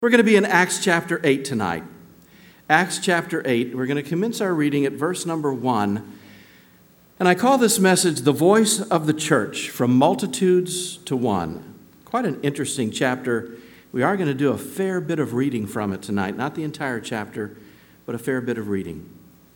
We're going to be in Acts chapter 8 tonight. Acts chapter 8, we're going to commence our reading at verse number 1. And I call this message, The Voice of the Church, From Multitudes to One. Quite an interesting chapter. We are going to do a fair bit of reading from it tonight. Not the entire chapter, but a fair bit of reading.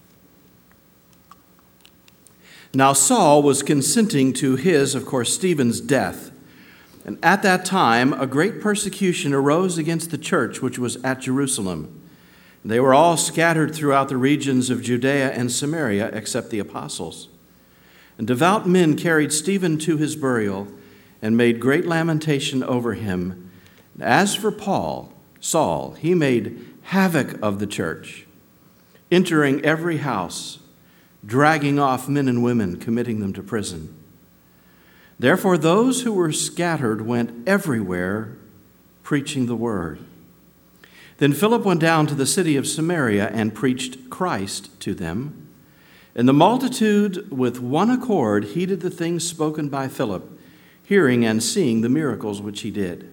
Now Saul was consenting to his, of course, Stephen's death. And at that time, a great persecution arose against the church which was at Jerusalem. They were all scattered throughout the regions of Judea and Samaria, except the apostles. And devout men carried Stephen to his burial and made great lamentation over him. And as for Saul, he made havoc of the church, entering every house, dragging off men and women, committing them to prison. Therefore, those who were scattered went everywhere preaching the word. Then Philip went down to the city of Samaria and preached Christ to them. And the multitude with one accord heeded the things spoken by Philip, hearing and seeing the miracles which he did.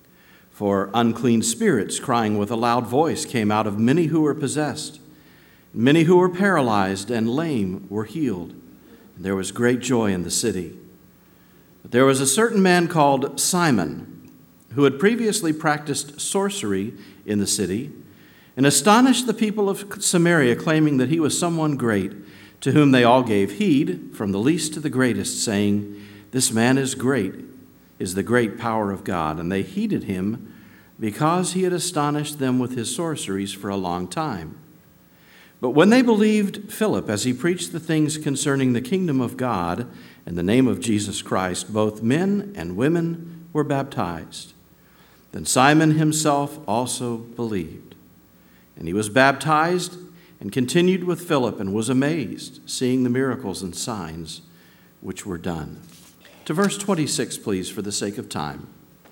For unclean spirits, crying with a loud voice, came out of many who were possessed. Many who were paralyzed and lame were healed. And there was great joy in the city. But there was a certain man called Simon, who had previously practiced sorcery in the city, and astonished the people of Samaria, claiming that he was someone great, to whom they all gave heed, from the least to the greatest, saying, "This man is the great power of God." And they heeded him, because he had astonished them with his sorceries for a long time. But when they believed Philip as he preached the things concerning the kingdom of God and the name of Jesus Christ, both men and women were baptized. Then Simon himself also believed. And he was baptized and continued with Philip and was amazed, seeing the miracles and signs which were done. To verse 26, please, for the sake of time.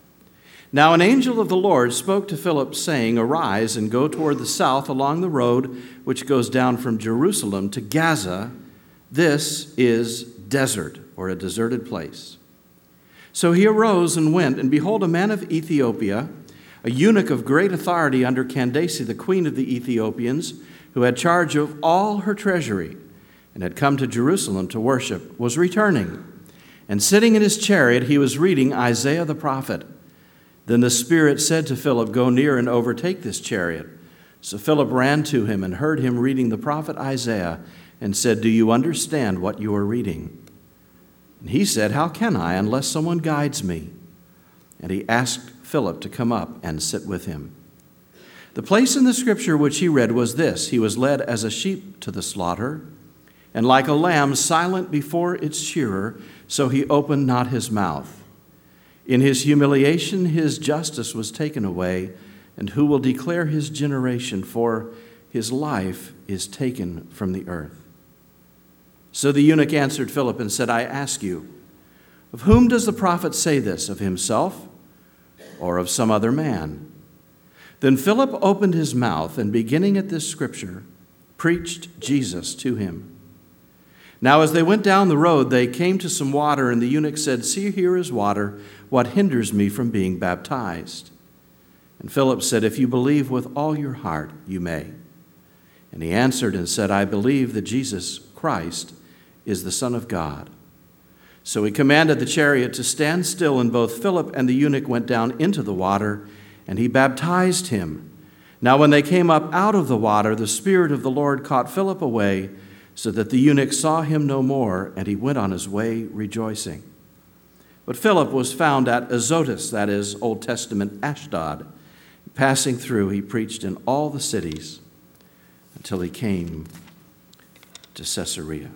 Now an angel of the Lord spoke to Philip, saying, "Arise and go toward the south along the road which goes down from Jerusalem to Gaza. This is desert," or a deserted place. So he arose and went, and behold, a man of Ethiopia, a eunuch of great authority under Candace, the queen of the Ethiopians, who had charge of all her treasury, and had come to Jerusalem to worship, was returning. And sitting in his chariot, he was reading Isaiah the prophet. Then the Spirit said to Philip, "Go near and overtake this chariot." So Philip ran to him and heard him reading the prophet Isaiah, and said, "Do you understand what you are reading?" And he said, "How can I, unless someone guides me?" And he asked Philip to come up and sit with him. The place in the scripture which he read was this: He was led as a sheep to the slaughter, and like a lamb silent before its shearer, so he opened not his mouth. In his humiliation his justice was taken away, and who will declare his generation? For his life is taken from the earth. So the eunuch answered Philip and said, "I ask you, of whom does the prophet say this, of himself or of some other man?" Then Philip opened his mouth, and beginning at this scripture, preached Jesus to him. Now as they went down the road, they came to some water, and the eunuch said, "See, here is water. What hinders me from being baptized?" And Philip said, "If you believe with all your heart, you may." And he answered and said, "I believe that Jesus Christ is the Son of God." So he commanded the chariot to stand still, and both Philip and the eunuch went down into the water, and he baptized him. Now when they came up out of the water, the Spirit of the Lord caught Philip away, so that the eunuch saw him no more, and he went on his way rejoicing. But Philip was found at Azotus, that is, Old Testament Ashdod. Passing through, he preached in all the cities until he came to Caesarea.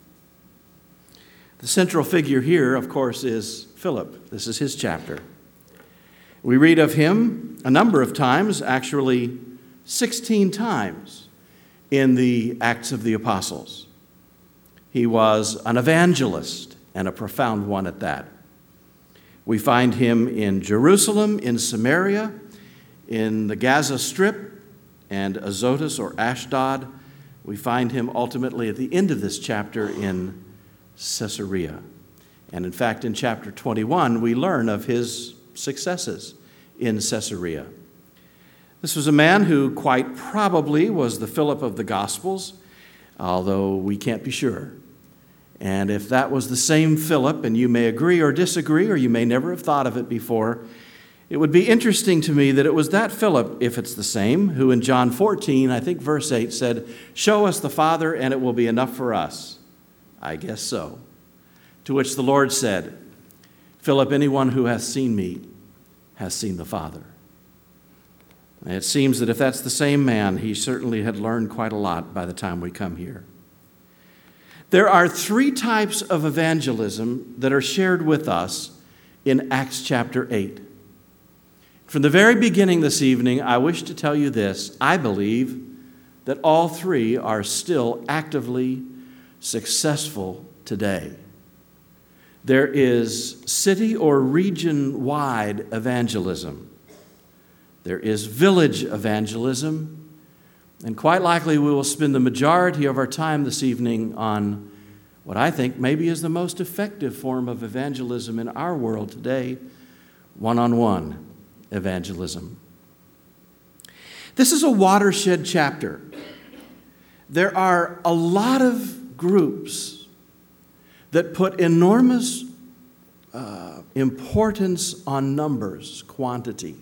The central figure here, of course, is Philip. This is his chapter. We read of him a number of times, actually 16 times, in the Acts of the Apostles. He was an evangelist, and a profound one at that. We find him in Jerusalem, in Samaria, in the Gaza Strip, and Azotus or Ashdod. We find him ultimately at the end of this chapter in Caesarea. And in fact, in chapter 21, we learn of his successes in Caesarea. This was a man who quite probably was the Philip of the Gospels, although we can't be sure. And if that was the same Philip, and you may agree or disagree, or you may never have thought of it before, it would be interesting to me that it was that Philip, if it's the same, who in John 14, I think verse 8, said, "Show us the Father, and it will be enough for us." I guess so. To which the Lord said, "Philip, anyone who hath seen me has seen the Father." And it seems that if that's the same man, he certainly had learned quite a lot by the time we come here. There are three types of evangelism that are shared with us in Acts chapter 8. From the very beginning this evening, I wish to tell you this. I believe that all three are still actively successful today. There is city or region-wide evangelism. There is village evangelism. And quite likely we will spend the majority of our time this evening on what I think maybe is the most effective form of evangelism in our world today, one-on-one evangelism. This is a watershed chapter. There are a lot of groups that put enormous importance on numbers, quantity.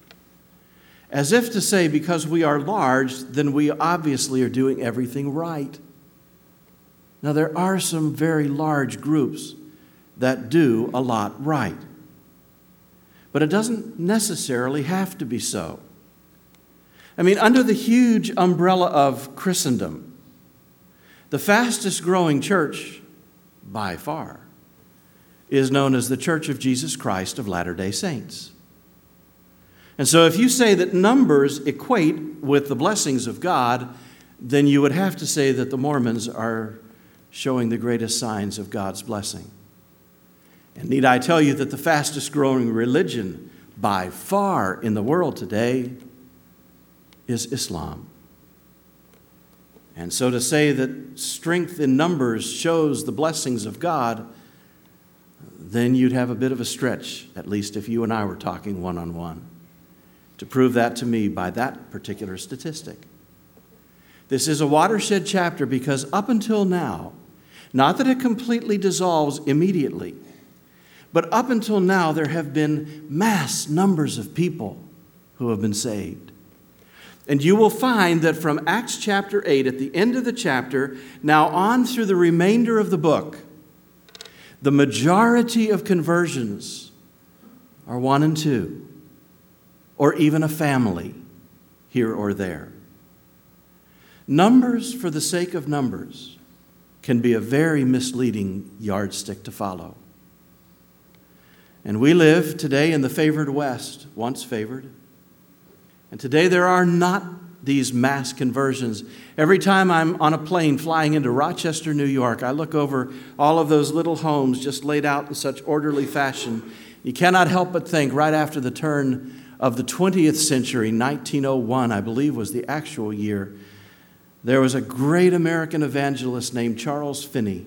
As if to say, because we are large, then we obviously are doing everything right. Now, there are some very large groups that do a lot right. But it doesn't necessarily have to be so. I mean, under the huge umbrella of Christendom, the fastest growing church, by far, is known as the Church of Jesus Christ of Latter-day Saints. And so if you say that numbers equate with the blessings of God, then you would have to say that the Mormons are showing the greatest signs of God's blessing. And need I tell you that the fastest growing religion by far in the world today is Islam. And so to say that strength in numbers shows the blessings of God, then you'd have a bit of a stretch, at least if you and I were talking one-on-one, to prove that to me by that particular statistic. This is a watershed chapter because up until now, not that it completely dissolves immediately, but up until now there have been mass numbers of people who have been saved. And you will find that from Acts chapter 8, at the end of the chapter, now on through the remainder of the book, the majority of conversions are 1 and 2. Or even a family here or there. Numbers for the sake of numbers can be a very misleading yardstick to follow. And we live today in the favored West, once favored. And today there are not these mass conversions. Every time I'm on a plane flying into Rochester, New York, I look over all of those little homes just laid out in such orderly fashion. You cannot help but think right after the turn of the 20th century, 1901, I believe was the actual year, there was a great American evangelist named Charles Finney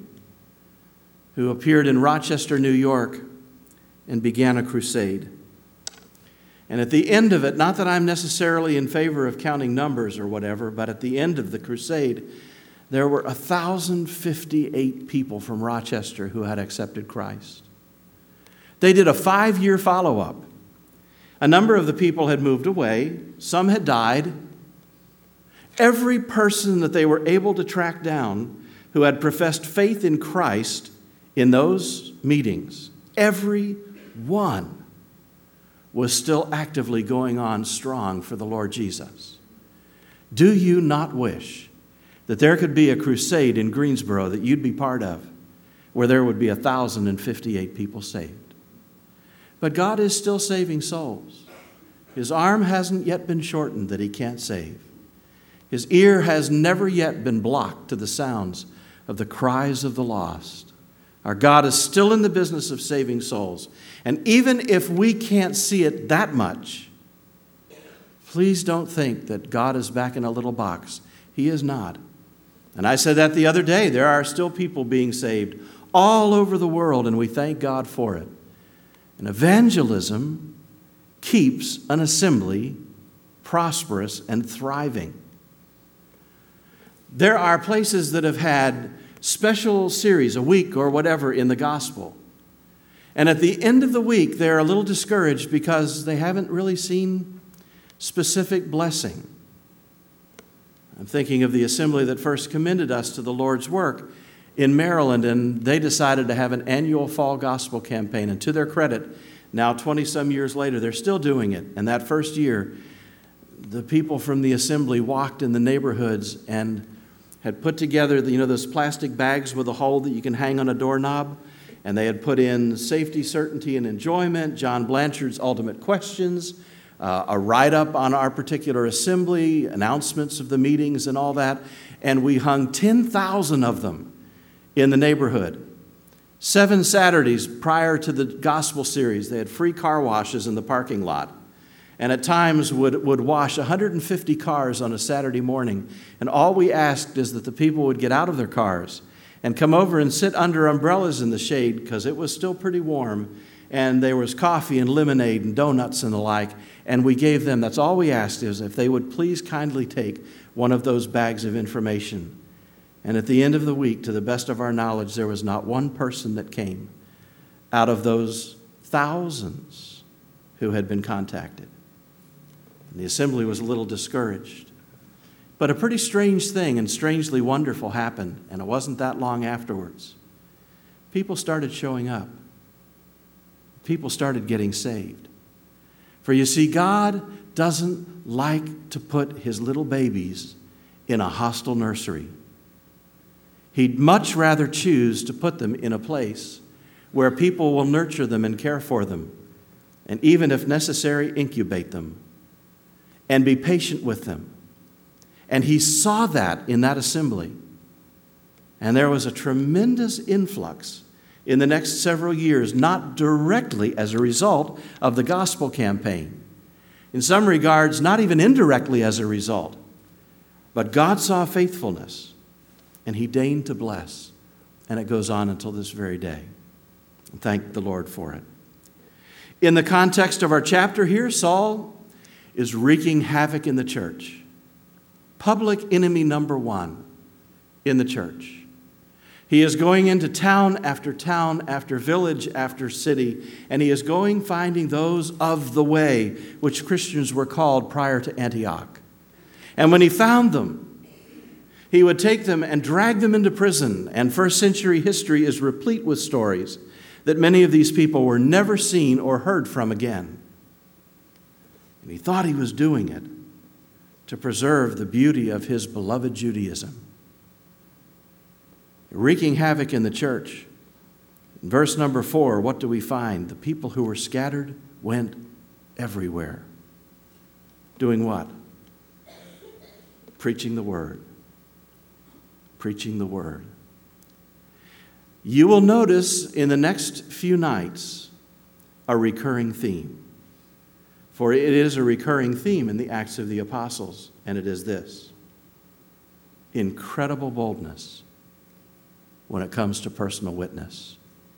who appeared in Rochester, New York, and began a crusade. And at the end of it, not that I'm necessarily in favor of counting numbers or whatever, but at the end of the crusade, there were 1,058 people from Rochester who had accepted Christ. They did a 5-year follow-up. A number of the people had moved away. Some had died. Every person that they were able to track down who had professed faith in Christ in those meetings, every one was still actively going on strong for the Lord Jesus. Do you not wish that there could be a crusade in Greensboro that you'd be part of where there would be 1,058 people saved? But God is still saving souls. His arm hasn't yet been shortened that he can't save. His ear has never yet been blocked to the sounds of the cries of the lost. Our God is still in the business of saving souls. And even if we can't see it that much, please don't think that God is back in a little box. He is not. And I said that the other day. There are still people being saved all over the world, and we thank God for it. And evangelism keeps an assembly prosperous, and thriving. There are places that have had special series, a week or whatever, in the gospel. And at the end of the week, they're a little discouraged because they haven't really seen specific blessing. I'm thinking of the assembly that first commended us to the Lord's work in Maryland, and they decided to have an annual fall gospel campaign. And to their credit, now 20-some years later, they're still doing it. And that first year, the people from the assembly walked in the neighborhoods and had put together, those plastic bags with a hole that you can hang on a doorknob. And they had put in safety, certainty, and enjoyment, John Blanchard's ultimate questions, a write-up on our particular assembly, announcements of the meetings and all that. And we hung 10,000 of them in the neighborhood. 7 Saturdays prior to the gospel series, they had free car washes in the parking lot. And at times would wash 150 cars on a Saturday morning. And all we asked is that the people would get out of their cars and come over and sit under umbrellas in the shade because it was still pretty warm. And there was coffee and lemonade and donuts and the like. And we gave them, that's all we asked, is if they would please kindly take one of those bags of information. And at the end of the week, to the best of our knowledge, there was not one person that came out of those thousands who had been contacted. And the assembly was a little discouraged. But a pretty strange thing and strangely wonderful happened, and it wasn't that long afterwards. People started showing up. People started getting saved. For you see, God doesn't like to put his little babies in a hostile nursery. He'd much rather choose to put them in a place where people will nurture them and care for them, and even if necessary, incubate them, and be patient with them. And he saw that in that assembly. And there was a tremendous influx in the next several years, not directly as a result of the gospel campaign. In some regards, not even indirectly as a result. But God saw faithfulness, and he deigned to bless. And it goes on until this very day. And thank the Lord for it. In the context of our chapter here, Saul is wreaking havoc in the church. Public enemy number one in the church. He is going into town after village after city, and he is going finding those of the way, which Christians were called prior to Antioch. And when he found them, he would take them and drag them into prison. And first century history is replete with stories that many of these people were never seen or heard from again. And he thought he was doing it to preserve the beauty of his beloved Judaism. Wreaking havoc in the church. In verse number 4, what do we find? The people who were scattered went everywhere. Doing what? Preaching the word. Preaching the word. You will notice in the next few nights a recurring theme. For it is a recurring theme in the Acts of the Apostles, and it is this: incredible boldness when it comes to personal witness.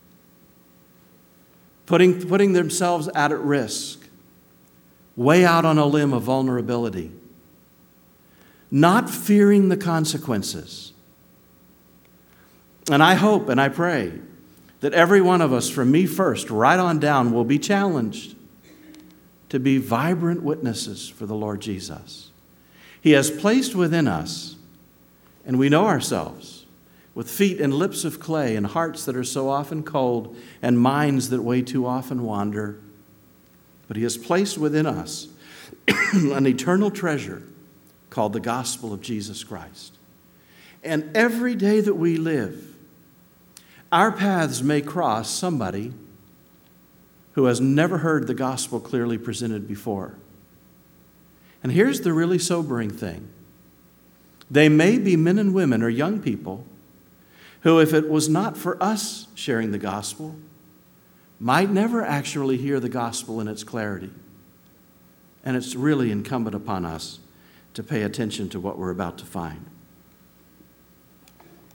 Putting themselves out at risk, way out on a limb of vulnerability, not fearing the consequences. And I hope and I pray that every one of us, from me first, right on down, will be challenged to be vibrant witnesses for the Lord Jesus. He has placed within us, and we know ourselves, with feet and lips of clay and hearts that are so often cold and minds that way too often wander. But he has placed within us an eternal treasure called the gospel of Jesus Christ. And every day that we live, our paths may cross somebody who has never heard the gospel clearly presented before. And here's the really sobering thing. They may be men and women or young people who, if it was not for us sharing the gospel, might never actually hear the gospel in its clarity. And it's really incumbent upon us to pay attention to what we're about to find.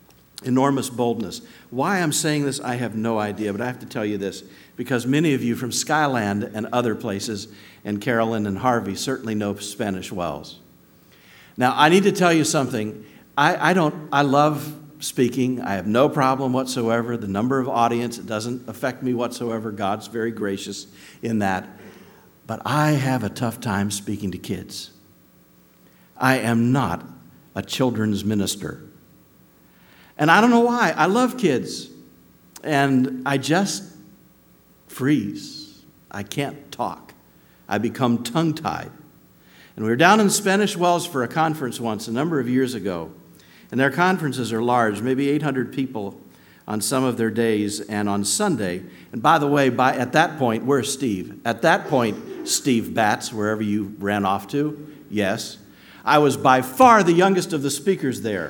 enormous boldness. Why I'm saying this, I have no idea, but I have to tell you this, because many of you from Skyland and other places, and Carolyn and Harvey certainly know Spanish Wells. Now, I need to tell you something. I love speaking. I have no problem whatsoever. The number of audience, it doesn't affect me whatsoever. God's very gracious in that. But I have a tough time speaking to kids. I am not a children's minister. And I don't know why. I love kids. And I just freeze. I can't talk. I become tongue-tied. And we were down in Spanish Wells for a conference once a number of years ago. And their conferences are large, maybe 800 people on some of their days and on Sunday. And by the way, at that point, where's Steve? At that point, Steve Batts, wherever you ran off to, yes. I was by far the youngest of the speakers there.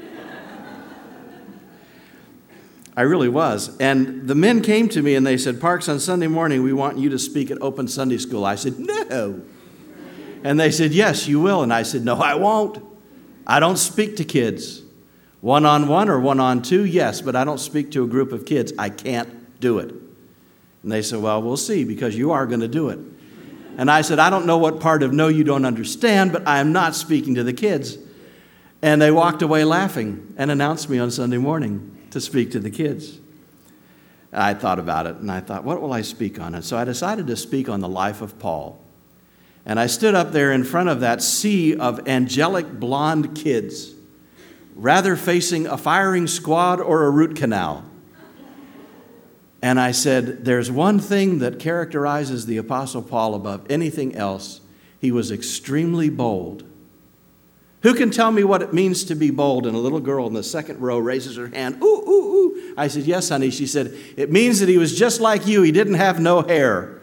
I really was. And the men came to me and they said, Parks, on Sunday morning, we want you to speak at Open Sunday School. I said, no. And they said, yes, you will. And I said, no, I won't. I don't speak to kids. One-on-one or one-on-two, yes, but I don't speak to a group of kids. I can't do it. And they said, well, we'll see, because you are going to do it. And I said, I don't know what part of no you don't understand, but I am not speaking to the kids. And they walked away laughing and announced me on Sunday morning to speak to the kids. I thought about it, and I thought, what will I speak on? And so I decided to speak on the life of Paul. And I stood up there in front of that sea of angelic blonde kids, rather facing a firing squad or a root canal. And I said, there's one thing that characterizes the Apostle Paul above anything else. He was extremely bold. Who can tell me what it means to be bold? And a little girl in the second row raises her hand. Ooh, ooh, ooh. I said, yes, honey. She said, it means that he was just like you. He didn't have no hair.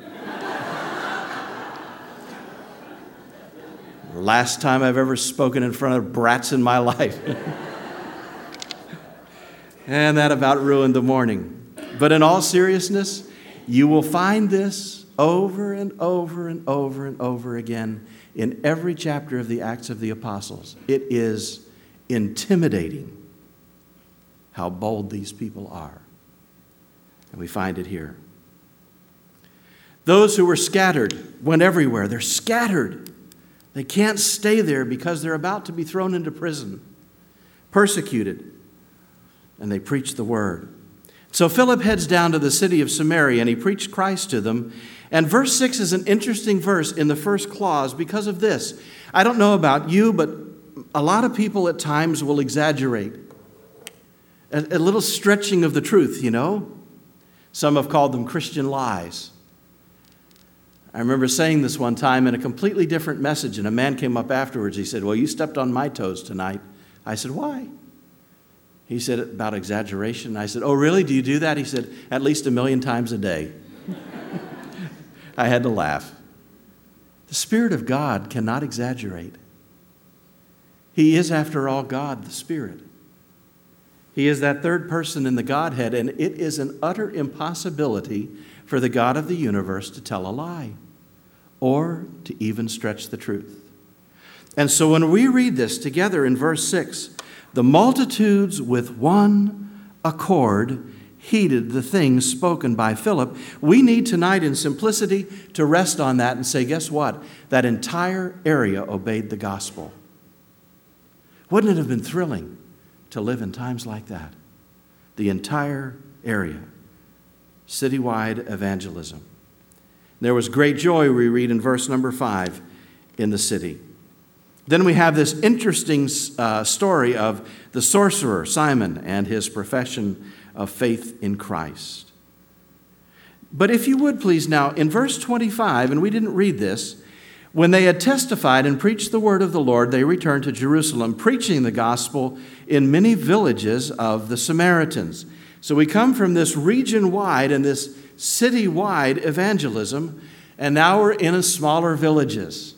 Last time I've ever spoken in front of brats in my life. And that about ruined the morning. But in all seriousness, you will find this over and over and over and over again in every chapter of the Acts of the Apostles. It is intimidating how bold these people are. And we find it here. Those who were scattered went everywhere. They're scattered. They can't stay there because they're about to be thrown into prison, persecuted, and they preach the word. So Philip heads down to the city of Samaria, and he preached Christ to them. And verse 6 is an interesting verse in the first clause because of this. I don't know about you, but a lot of people at times will exaggerate. A little stretching of the truth, you know. Some have called them Christian lies. I remember saying this one time in a completely different message, and a man came up afterwards. He said, well, you stepped on my toes tonight. I said, why? He said, about exaggeration. I said, oh, really? Do you do that? He said, at least 1,000,000 times a day. I had to laugh. The Spirit of God cannot exaggerate. He is, after all, God, the Spirit. He is that third person in the Godhead, and it is an utter impossibility for the God of the universe to tell a lie or to even stretch the truth. And so when we read this together in verse 6, the multitudes with one accord heeded the things spoken by Philip. We need tonight in simplicity to rest on that and say, guess what? That entire area obeyed the gospel. Wouldn't it have been thrilling to live in times like that? The entire area. Citywide evangelism. There was great joy, we read in verse number 5, in the city. Then we have this interesting story of the sorcerer, Simon, and his profession of faith in Christ. But if you would please now, in verse 25, and we didn't read this, when they had testified and preached the word of the Lord, they returned to Jerusalem, preaching the gospel in many villages of the Samaritans. So we come from this region-wide and this city-wide evangelism, and now we're in smaller villages.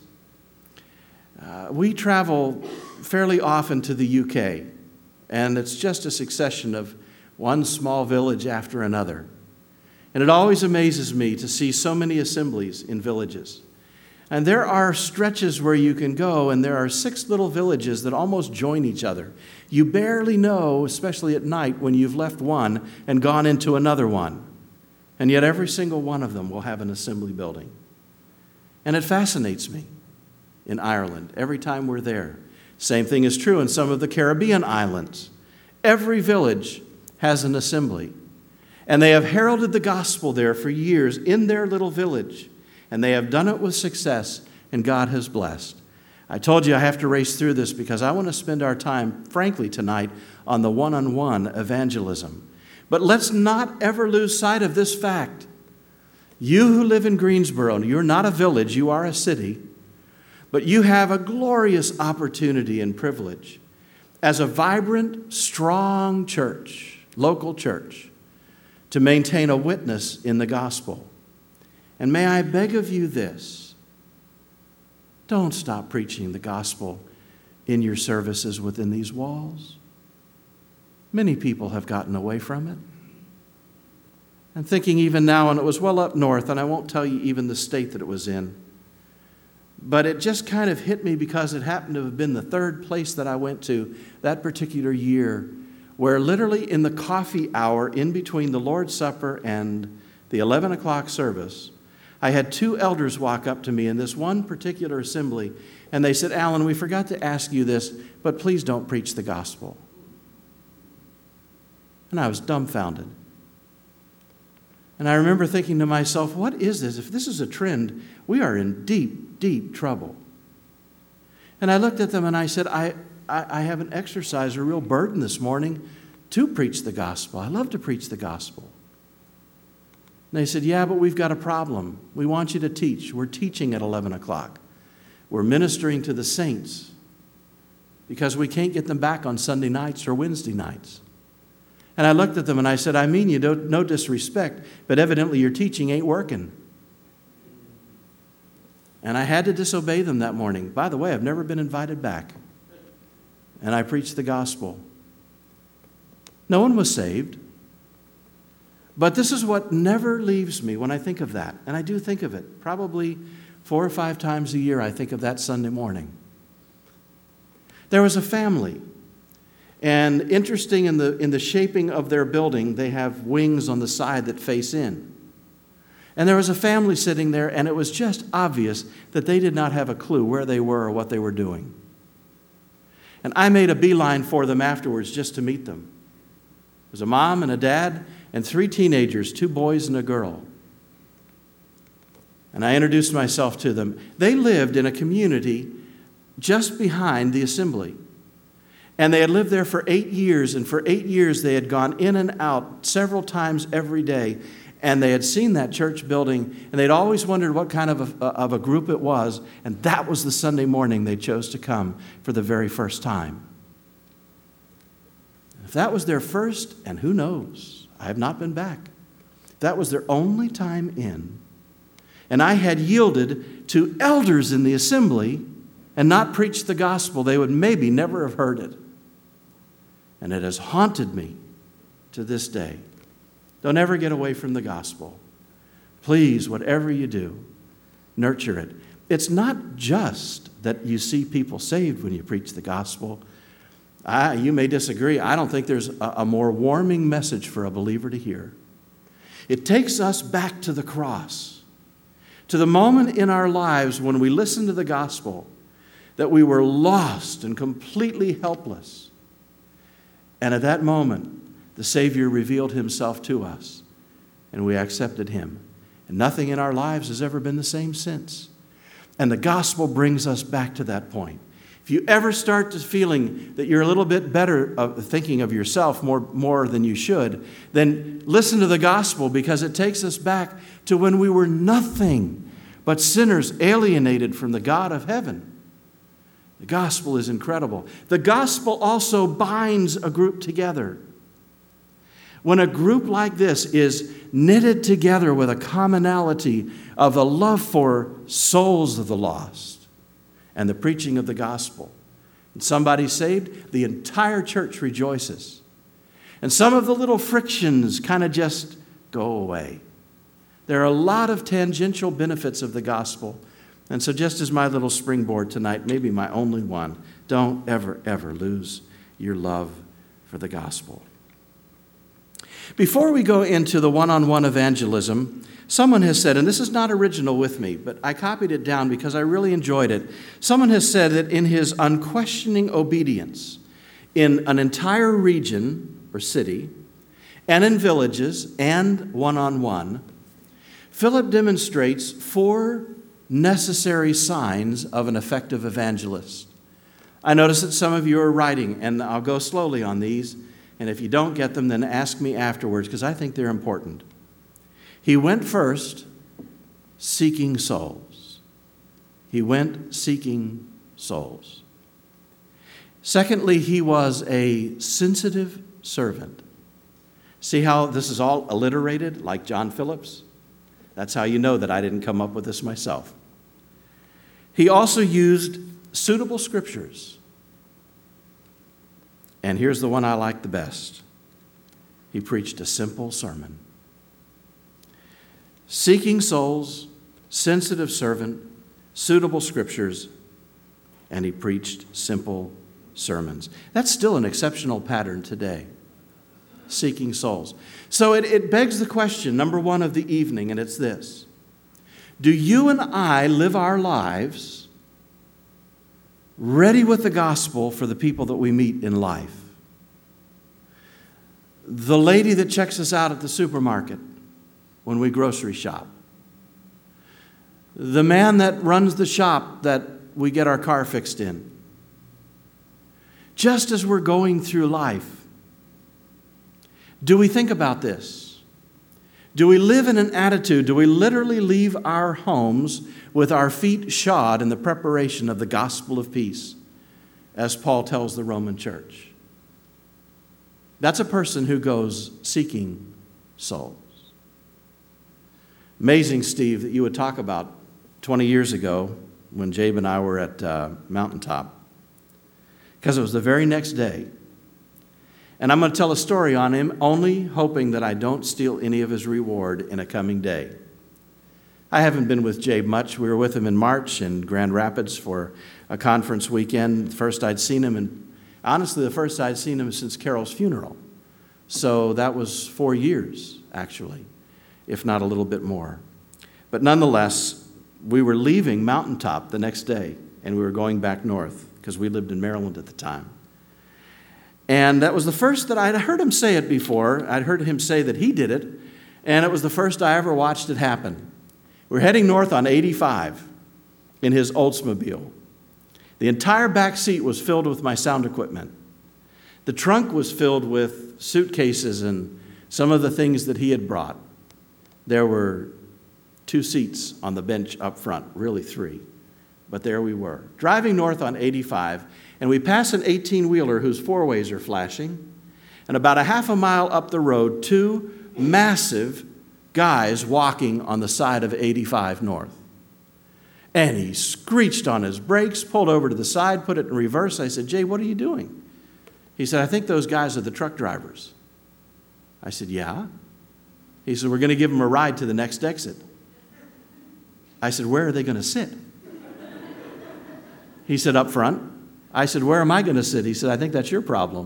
We travel fairly often to the UK, and it's just a succession of one small village after another. And it always amazes me to see so many assemblies in villages. And there are stretches where you can go, and there are 6 little villages that almost join each other. You barely know, especially at night, when you've left one and gone into another one. And yet every single one of them will have an assembly building. And it fascinates me in Ireland every time we're there. Same thing is true in some of the Caribbean islands. Every village has an assembly. And they have heralded the gospel there for years in their little village. And they have done it with success, and God has blessed. I told you I have to race through this because I want to spend our time, frankly, tonight on the one-on-one evangelism. But let's not ever lose sight of this fact. You who live in Greensboro, you're not a village, you are a city, but you have a glorious opportunity and privilege as a vibrant, strong church, local church, to maintain a witness in the gospel. And may I beg of you this: don't stop preaching the gospel in your services within these walls. Many people have gotten away from it. I'm thinking even now, and it was well up north, and I won't tell you even the state that it was in, but it just kind of hit me because it happened to have been the 3rd place that I went to that particular year, where literally in the coffee hour in between the Lord's Supper and the 11 o'clock service, I had 2 elders walk up to me in this one particular assembly, and they said, "Alan, we forgot to ask you this, but please don't preach the gospel." And I was dumbfounded. And I remember thinking to myself, what is this? If this is a trend, we are in deep, deep trouble. And I looked at them and I said, I haven't exercised a real burden this morning to preach the gospel. I love to preach the gospel. And they said, "Yeah, but we've got a problem. We want you to teach. We're teaching at 11 o'clock. We're ministering to the saints because we can't get them back on Sunday nights or Wednesday nights." And I looked at them and I said, "I mean you, no disrespect, but evidently your teaching ain't working." And I had to disobey them that morning. By the way, I've never been invited back. And I preached the gospel. No one was saved. But this is what never leaves me when I think of that. And I do think of it. Probably 4 or 5 times a year I think of that Sunday morning. There was a family. And interesting, in the shaping of their building, they have wings on the side that face in. And there was a family sitting there, and it was just obvious that they did not have a clue where they were or what they were doing. And I made a beeline for them afterwards just to meet them. There was a mom and a dad and 3 teenagers, 2 boys and a girl. And I introduced myself to them. They lived in a community just behind the assembly. And they had lived there for 8 years, and for 8 years they had gone in and out several times every day. And they had seen that church building, and they'd always wondered what kind of a group it was. And that was the Sunday morning they chose to come for the very first time. If that was their first, and who knows, I have not been back. That was their only time in. And I had yielded to elders in the assembly and not preached the gospel, they would maybe never have heard it. And it has haunted me to this day. Don't ever get away from the gospel. Please, whatever you do, nurture it. It's not just that you see people saved when you preach the gospel. You may disagree. I don't think there's a more warming message for a believer to hear. It takes us back to the cross, to the moment in our lives when we listen to the gospel that we were lost and completely helpless. And at that moment, the Savior revealed himself to us, and we accepted him. And nothing in our lives has ever been the same since. And the gospel brings us back to that point. If you ever start to feeling that you're a little bit better thinking of yourself more than you should, then listen to the gospel, because it takes us back to when we were nothing but sinners alienated from the God of heaven. The gospel is incredible. The gospel also binds a group together. When a group like this is knitted together with a commonality of a love for souls of the lost and the preaching of the gospel, and somebody's saved, the entire church rejoices. And some of the little frictions kind of just go away. There are a lot of tangential benefits of the gospel, And so just as my little springboard tonight, maybe my only one, don't ever, ever lose your love for the gospel. Before we go into the one-on-one evangelism, someone has said, and this is not original with me, but I copied it down because I really enjoyed it. Someone has said that in his unquestioning obedience in an entire region or city, and in villages, and one-on-one, Philip demonstrates 4 necessary signs of an effective evangelist. I notice that some of you are writing, and I'll go slowly on these, and if you don't get them, then ask me afterwards, because I think they're important. He went first seeking souls. He went seeking souls. Secondly, he was a sensitive servant. See how this is all alliterated, like John Phillips? That's how you know that I didn't come up with this myself. He also used suitable scriptures. And here's the one I like the best. He preached a simple sermon. Seeking souls, sensitive servant, suitable scriptures, and he preached simple sermons. That's still an exceptional pattern today. Seeking souls. So it begs the question, number one of the evening, and it's this. Do you and I live our lives ready with the gospel for the people that we meet in life? The lady that checks us out at the supermarket when we grocery shop. The man that runs the shop that we get our car fixed in. Just as we're going through life, do we think about this? Do we live in an attitude, do we literally leave our homes with our feet shod in the preparation of the gospel of peace, as Paul tells the Roman church? That's a person who goes seeking souls. Amazing, Steve, that you would talk about 20 years ago when Jabe and I were at Mountaintop, because it was the very next day. And I'm going to tell a story on him, only hoping that I don't steal any of his reward in a coming day. I haven't been with Jabe much. We were with him in March in Grand Rapids for a conference weekend. First I'd seen him, and honestly, the first I'd seen him since Carol's funeral. So that was 4 years, actually, if not a little bit more. But nonetheless, we were leaving Mountaintop the next day, and we were going back north, because we lived in Maryland at the time. And that was the first that I'd heard him say it before. I'd heard him say that he did it, and it was the first I ever watched it happen. We're heading north on 85 in his Oldsmobile. The entire back seat was filled with my sound equipment. The trunk was filled with suitcases and some of the things that he had brought. There were 2 seats on the bench up front, really 3. But there we were, driving north on 85, and we pass an 18-wheeler whose 4-ways are flashing, and about a half a mile up the road, 2 massive guys walking on the side of 85 north. And he screeched on his brakes, pulled over to the side, put it in reverse. I said, Jay, what are you doing? He said, I think those guys are the truck drivers. I said, yeah? He said, we're going to give them a ride to the next exit. I said, where are they going to sit? He said, up front. I said, where am I going to sit? He said, I think that's your problem.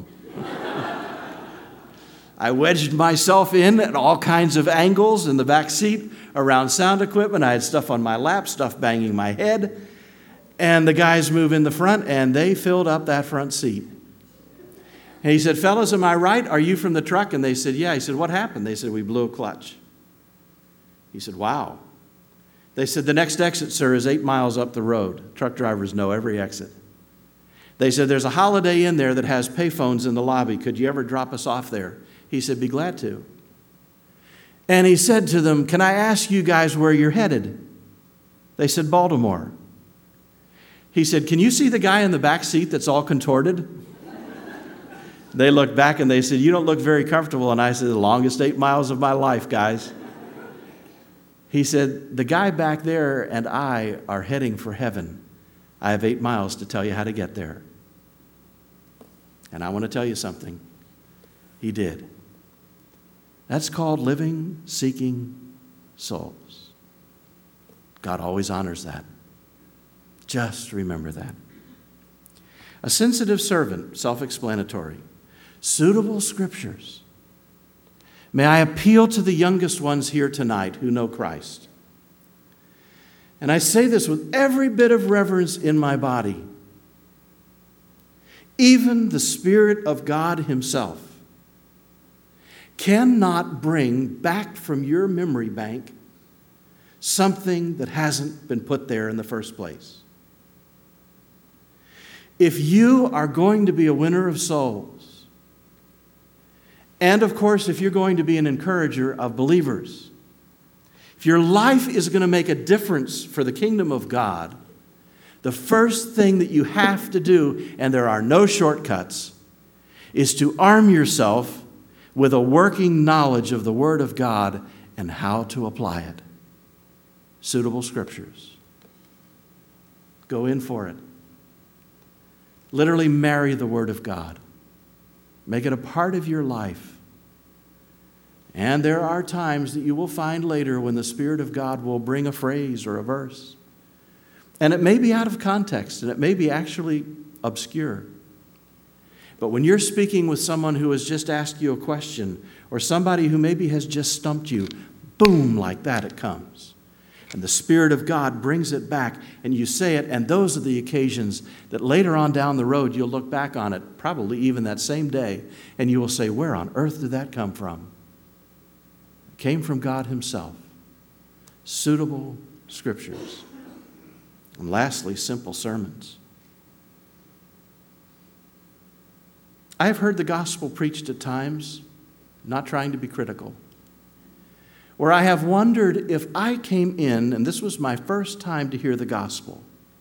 I wedged myself in at all kinds of angles in the back seat around sound equipment. I had stuff on my lap, stuff banging my head. And the guys move in the front, and they filled up that front seat. And he said, fellas, am I right? Are you from the truck? And they said, yeah. He said, what happened? They said, we blew a clutch. He said, wow. They said, the next exit, sir, is 8 miles up the road. Truck drivers know every exit. They said, there's a Holiday Inn there that has payphones in the lobby. Could you ever drop us off there? He said, be glad to. And he said to them, can I ask you guys where you're headed? They said, Baltimore. He said, can you see the guy in the back seat that's all contorted? They looked back and they said, you don't look very comfortable. And I said, the longest 8 miles of my life, guys. He said, the guy back there and I are heading for heaven. I have 8 miles to tell you how to get there. And I want to tell you something. He did. That's called living, seeking souls. God always honors that. Just remember that. A sensitive servant, self-explanatory. Suitable scriptures. May I appeal to the youngest ones here tonight who know Christ. And I say this with every bit of reverence in my body. Even the Spirit of God Himself cannot bring back from your memory bank something that hasn't been put there in the first place. If you are going to be a winner of souls, and of course, if you're going to be an encourager of believers, if your life is going to make a difference for the kingdom of God, the first thing that you have to do, and there are no shortcuts, is to arm yourself with a working knowledge of the Word of God and how to apply it. Suitable scriptures. Go in for it. Literally marry the Word of God. Make it a part of your life. And there are times that you will find later when the Spirit of God will bring a phrase or a verse. And it may be out of context, and it may be actually obscure. But when you're speaking with someone who has just asked you a question, or somebody who maybe has just stumped you, boom, like that it comes. And the Spirit of God brings it back, and you say it, and those are the occasions that later on down the road you'll look back on it, probably even that same day, and you will say, where on earth did that come from? It came from God Himself. Suitable scriptures. And lastly, simple sermons. I have heard the gospel preached at times, not trying to be critical, where I have wondered if I came in, and this was my first time to hear the gospel,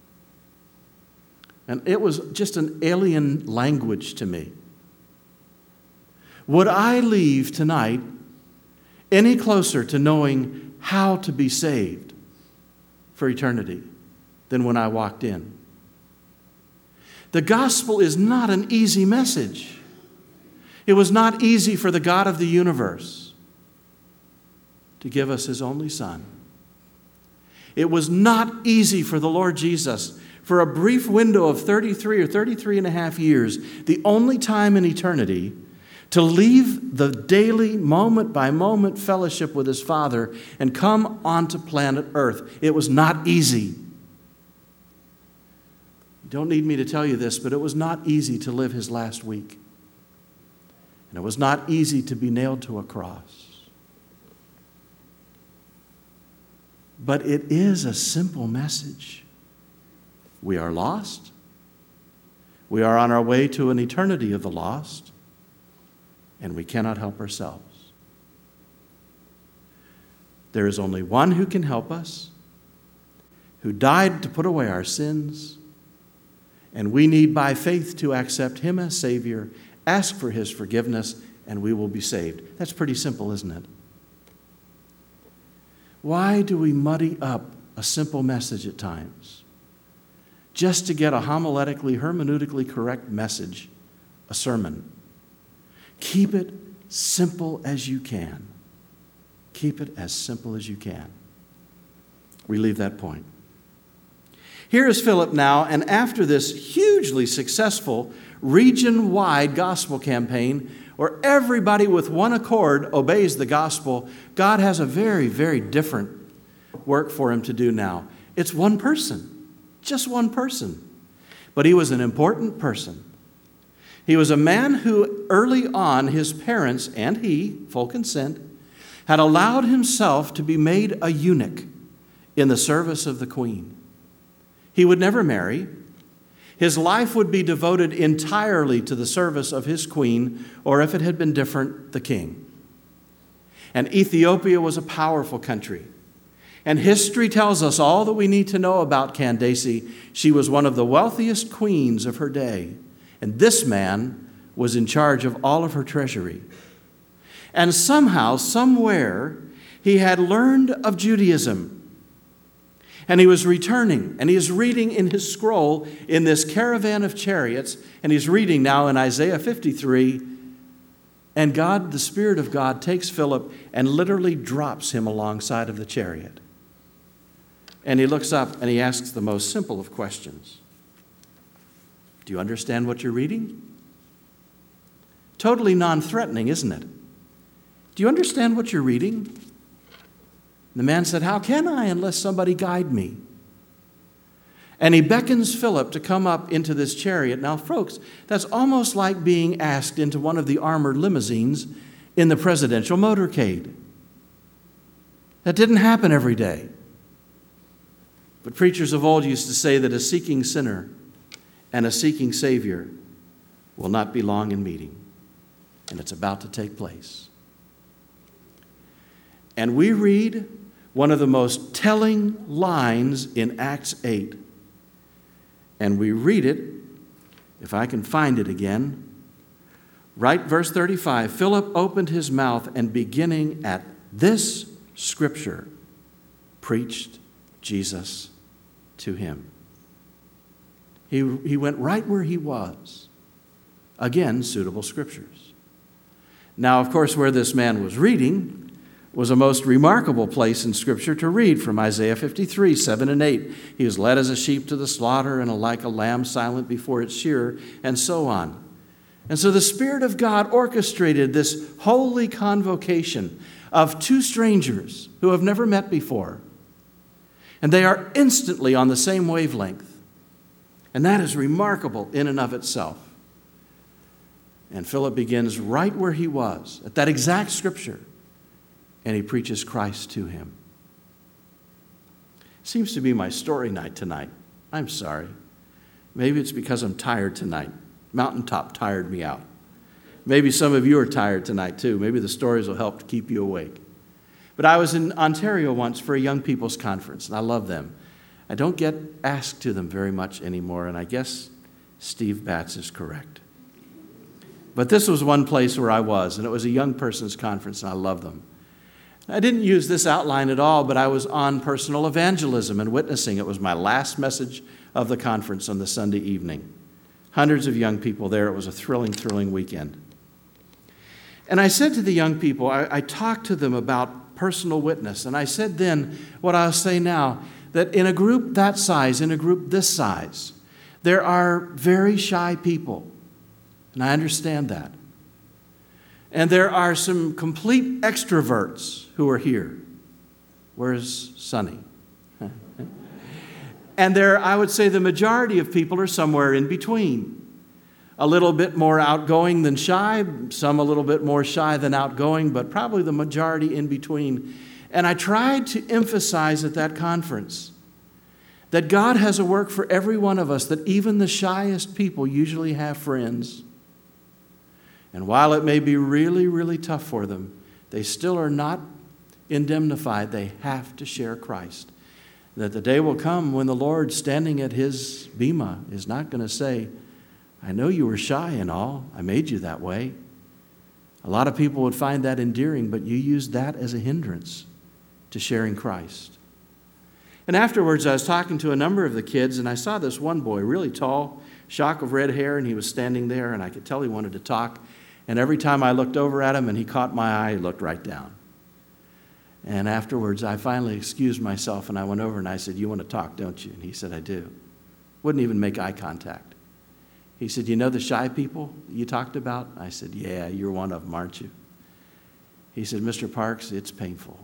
and it was just an alien language to me. Would I leave tonight any closer to knowing how to be saved for eternity than when I walked in? The gospel is not an easy message. It was not easy for the God of the universe to give us His only Son. It was not easy for the Lord Jesus, for a brief window of 33 or 33 and a half years, the only time in eternity, to leave the daily, moment-by-moment fellowship with His Father and come onto planet Earth. It was not easy. You don't need me to tell you this, but it was not easy to live His last week. And it was not easy to be nailed to a cross. But it is a simple message. We are lost. We are on our way to an eternity of the lost. And we cannot help ourselves. There is only one who can help us, who died to put away our sins. And we need by faith to accept Him as Savior, ask for His forgiveness, and we will be saved. That's pretty simple, isn't it? Why do we muddy up a simple message at times? Just to get a homiletically, hermeneutically correct message, a sermon. Keep it simple as you can. Keep it as simple as you can. We leave that point. Here is Philip now, and after this hugely successful region-wide gospel campaign where everybody with one accord obeys the gospel, God has a very, very different work for him to do now. It's one person, just one person. But he was an important person. He was a man who early on his parents and he, full consent, had allowed himself to be made a eunuch in the service of the queen. He would never marry. His life would be devoted entirely to the service of his queen, or if it had been different, the king. And Ethiopia was a powerful country. And history tells us all that we need to know about Candace. She was one of the wealthiest queens of her day. And this man was in charge of all of her treasury. And somehow, somewhere, he had learned of Judaism. And he was returning, and he is reading in his scroll in this caravan of chariots, and he's reading now in Isaiah 53, and God, the Spirit of God, takes Philip and literally drops him alongside of the chariot. And he looks up and he asks the most simple of questions. Do you understand what you're reading? Totally non-threatening, isn't it? Do you understand what you're reading? The man said, how can I unless somebody guide me? And he beckons Philip to come up into this chariot. Now, folks, that's almost like being asked into one of the armored limousines in the presidential motorcade. That didn't happen every day. But preachers of old used to say that a seeking sinner and a seeking Savior will not be long in meeting. And it's about to take place. And we read one of the most telling lines in Acts 8. And we read it, if I can find it again, right, verse 35. Philip opened his mouth and beginning at this scripture, preached Jesus to him. He went right where he was. Again, suitable scriptures. Now, of course, where this man was reading was a most remarkable place in Scripture to read from Isaiah 53, 7 and 8. He was led as a sheep to the slaughter, and like a lamb silent before its shearer, and so on. And so the Spirit of God orchestrated this holy convocation of two strangers who have never met before. And they are instantly on the same wavelength. And that is remarkable in and of itself. And Philip begins right where he was, at that exact Scripture. And he preaches Christ to him. Seems to be my story night tonight. I'm sorry. Maybe it's because I'm tired tonight. Mountaintop tired me out. Maybe some of you are tired tonight too. Maybe the stories will help to keep you awake. But I was in Ontario once for a young people's conference, and I love them. I don't get asked to them very much anymore, and I guess Steve Batts is correct. But this was one place where I was, and it was a young person's conference, and I love them. I didn't use this outline at all, but I was on personal evangelism and witnessing. It was my last message of the conference on the Sunday evening. Hundreds of young people there. It was a thrilling, thrilling weekend. And I said to the young people, I talked to them about personal witness. And I said then what I'll say now, that in a group that size, in a group this size, there are very shy people. And I understand that. And there are some complete extroverts who are here. Where's Sonny? And there, I would say the majority of people are somewhere in between. A little bit more outgoing than shy, some a little bit more shy than outgoing, but probably the majority in between. And I tried to emphasize at that conference that God has a work for every one of us, that even the shyest people usually have friends. And while it may be really, really tough for them, they still are not indemnified. They have to share Christ. That the day will come when the Lord, standing at his bema, is not going to say, I know you were shy and all. I made you that way. A lot of people would find that endearing, but you used that as a hindrance to sharing Christ. And afterwards, I was talking to a number of the kids, and I saw this one boy, really tall, shock of red hair, and he was standing there, and I could tell he wanted to talk. And every time I looked over at him and he caught my eye, he looked right down. And afterwards, I finally excused myself, and I went over and I said, you want to talk, don't you? And he said, I do. Wouldn't even make eye contact. He said, you know the shy people you talked about? I said, yeah, you're one of them, aren't you? He said, Mr. Parks, it's painful.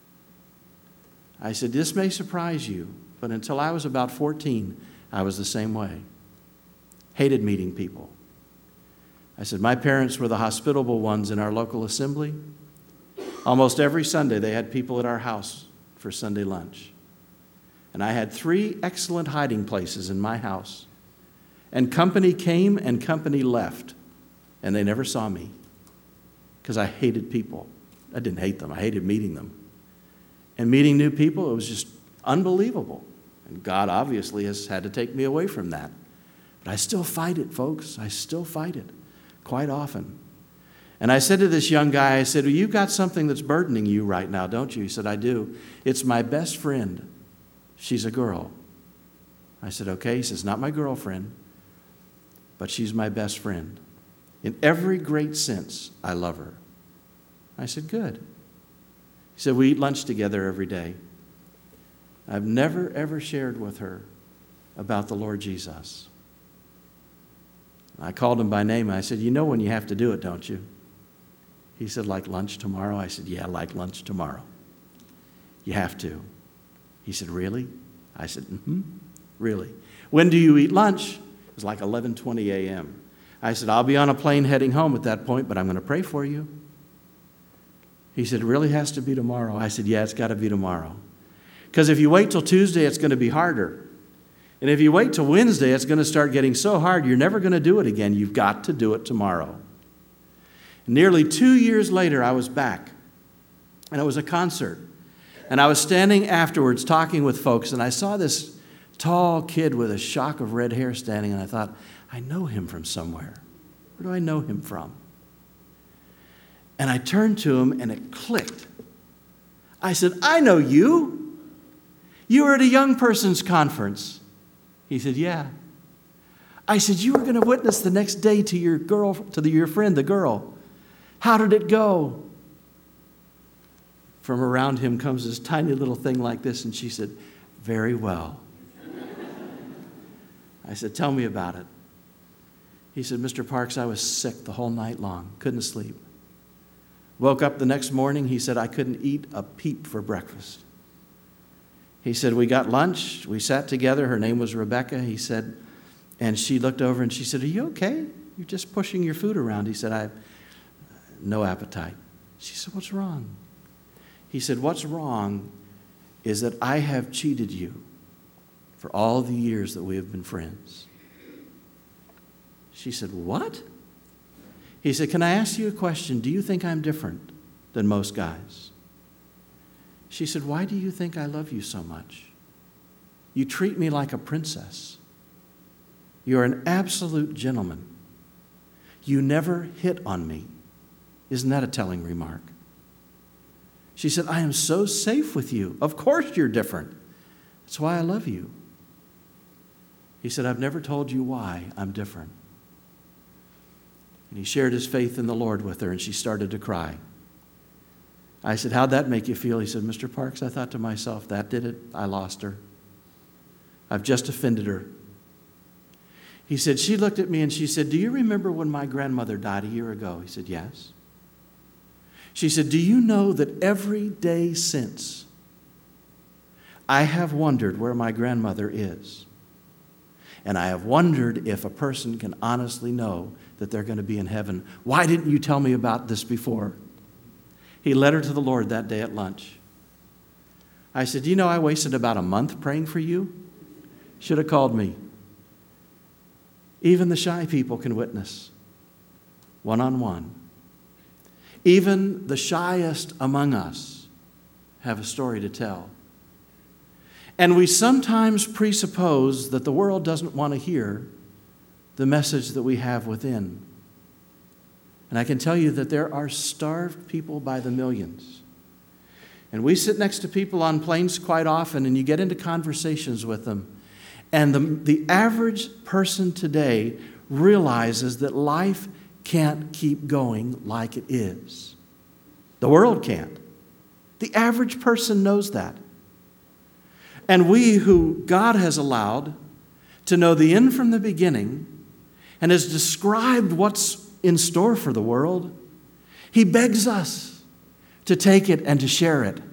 I said, this may surprise you, but until I was about 14, I was the same way. Hated meeting people. I said, my parents were the hospitable ones in our local assembly. Almost every Sunday, they had people at our house for Sunday lunch. And I had 3 excellent hiding places in my house. And company came and company left. And they never saw me. Because I hated people. I didn't hate them. I hated meeting them. And meeting new people, it was just unbelievable. And God obviously has had to take me away from that. But I still fight it, folks. I still fight it quite often. And I said to this young guy, I said, well, you've got something that's burdening you right now, don't you? He said, I do. It's my best friend. She's a girl. I said, okay. He says, not my girlfriend, but she's my best friend. In every great sense, I love her. I said, good. He said, we eat lunch together every day. I've never, ever shared with her about the Lord Jesus. I called him by name. I said, you know when you have to do it, don't you? He said, like lunch tomorrow? I said, yeah, like lunch tomorrow. You have to. He said, really? I said, really. When do you eat lunch? It was like 11:20 a.m. I said, I'll be on a plane heading home at that point, but I'm going to pray for you. He said, it really has to be tomorrow. I said, yeah, it's got to be tomorrow. Because if you wait till Tuesday, it's going to be harder. And if you wait till Wednesday, it's going to start getting so hard, you're never going to do it again. You've got to do it tomorrow. Nearly 2 years later, I was back, and it was a concert. And I was standing afterwards talking with folks, and I saw this tall kid with a shock of red hair standing, and I thought, I know him from somewhere. Where do I know him from? And I turned to him, and it clicked. I said, I know you. You were at a young person's conference. He said, yeah. I said, you were going to witness the next day to your girl, your friend, the girl. How did it go? From around him comes this tiny little thing like this, and she said, very well. I said, tell me about it. He said, Mr. Parks, I was sick the whole night long, couldn't sleep. Woke up the next morning, he said, I couldn't eat a peep for breakfast. He said, we got lunch, we sat together, her name was Rebecca, he said, and she looked over and she said, are you okay? You're just pushing your food around. He said, I have no appetite. She said, what's wrong? He said, what's wrong is that I have cheated you for all the years that we have been friends. She said, what? He said, can I ask you a question? Do you think I'm different than most guys? She said, why do you think I love you so much? You treat me like a princess. You're an absolute gentleman. You never hit on me. Isn't that a telling remark? She said, I am so safe with you. Of course you're different. That's why I love you. He said, I've never told you why I'm different. And he shared his faith in the Lord with her, and she started to cry. I said, how'd that make you feel? He said, Mr. Parks, I thought to myself, that did it. I lost her. I've just offended her. He said, she looked at me and she said, do you remember when my grandmother died a year ago? He said, yes. She said, do you know that every day since, I have wondered where my grandmother is. And I have wondered if a person can honestly know that they're going to be in heaven. Why didn't you tell me about this before? He led her to the Lord that day at lunch. I said, you know, I wasted about a month praying for you. Should have called me. Even the shy people can witness, one-on-one. Even the shyest among us have a story to tell. And we sometimes presuppose that the world doesn't want to hear the message that we have within. And I can tell you that there are starved people by the millions. And we sit next to people on planes quite often, and you get into conversations with them. And the average person today realizes that life can't keep going like it is. The world can't. The average person knows that. And we who God has allowed to know the end from the beginning and has described what's in store for the world, he begs us to take it and to share it,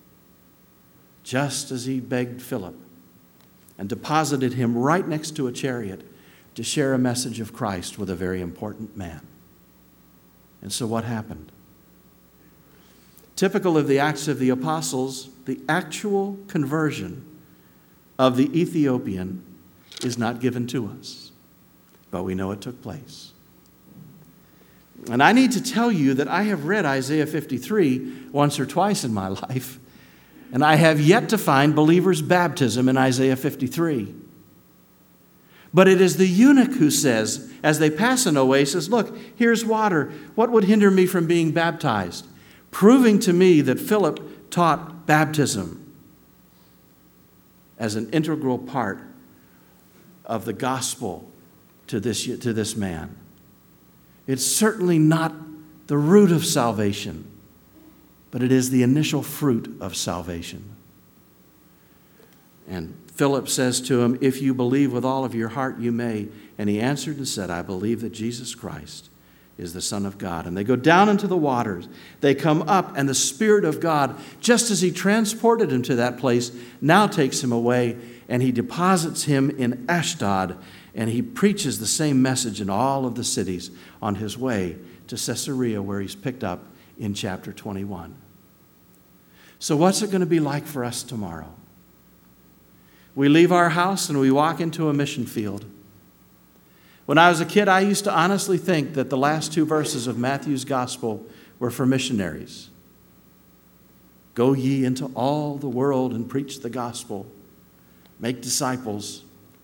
just as he begged Philip and deposited him right next to a chariot to share a message of Christ with a very important man. And so what happened? Typical of the Acts of the Apostles, the actual conversion of the Ethiopian is not given to us, but we know it took place. And I need to tell you that I have read Isaiah 53 once or twice in my life, and I have yet to find believers' baptism in Isaiah 53. But it is the eunuch who says, as they pass an oasis, look, here's water. What would hinder me from being baptized? Proving to me that Philip taught baptism as an integral part of the gospel to this man. It's certainly not the root of salvation, but it is the initial fruit of salvation. And Philip says to him, if you believe with all of your heart, you may. And he answered and said, I believe that Jesus Christ is the Son of God. And they go down into the waters. They come up, and the Spirit of God, just as he transported him to that place, now takes him away, and he deposits him in Ashdod, and he preaches the same message in all of the cities on his way to Caesarea, where he's picked up in chapter 21. So what's it going to be like for us tomorrow? We leave our house and we walk into a mission field. When I was a kid, I used to honestly think that the last 2 verses of Matthew's gospel were for missionaries. Go ye into all the world and preach the gospel. Make disciples.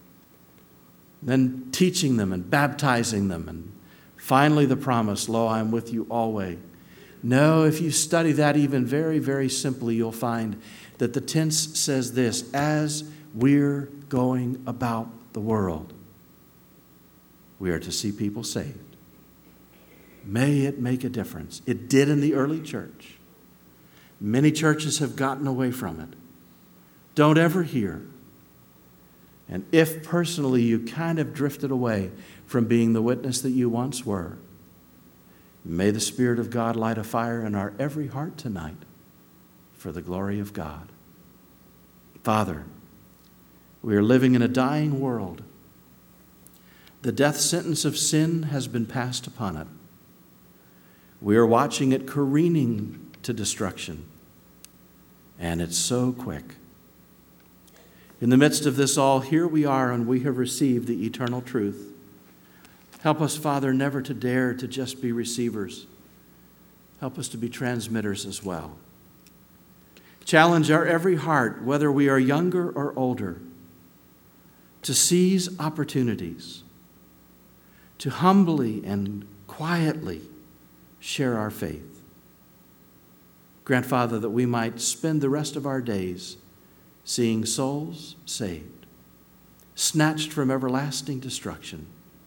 Then teaching them and baptizing them. And finally the promise, lo, I am with you always. No, if you study that even very, very simply, you'll find that the tense says this, as we're going about the world, we are to see people saved. May it make a difference. It did in the early church. Many churches have gotten away from it. Don't ever hear. And if personally you kind of drifted away from being the witness that you once were, may the Spirit of God light a fire in our every heart tonight for the glory of God. Father, we are living in a dying world. The death sentence of sin has been passed upon it. We are watching it careening to destruction, and it's so quick. In the midst of this all, here we are, and we have received the eternal truth. Help us, Father, never to dare to just be receivers. Help us to be transmitters as well. Challenge our every heart, whether we are younger or older, to seize opportunities, to humbly and quietly share our faith. Grant, Father, that we might spend the rest of our days seeing souls saved, snatched from everlasting destruction,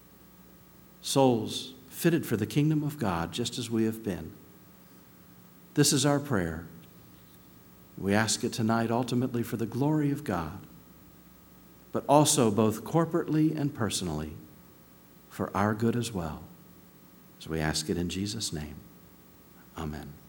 souls fitted for the kingdom of God, just as we have been. This is our prayer. We ask it tonight ultimately for the glory of God, but also both corporately and personally for our good as well. So we ask it in Jesus' name. Amen.